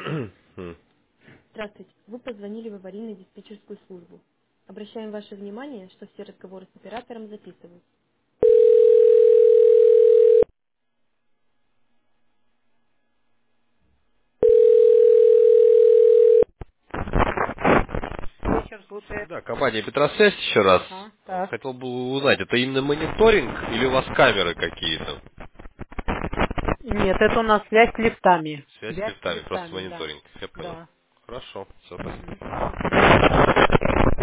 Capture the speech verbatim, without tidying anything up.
Хм. Здравствуйте. Вы позвонили в аварийную диспетчерскую службу. Обращаем ваше внимание, что все разговоры с оператором записываются. Вечер слушает. Да, компания Петросвязь еще раз. Ага, Вот так. хотел бы узнать, это именно мониторинг или у вас камеры какие-то? Нет, это у нас связь с лифтами. Связь с Связь с лифтами, просто лифтами, да. мониторинг. Я понял. Да. Хорошо, все, Мгм. спасибо. Мгм.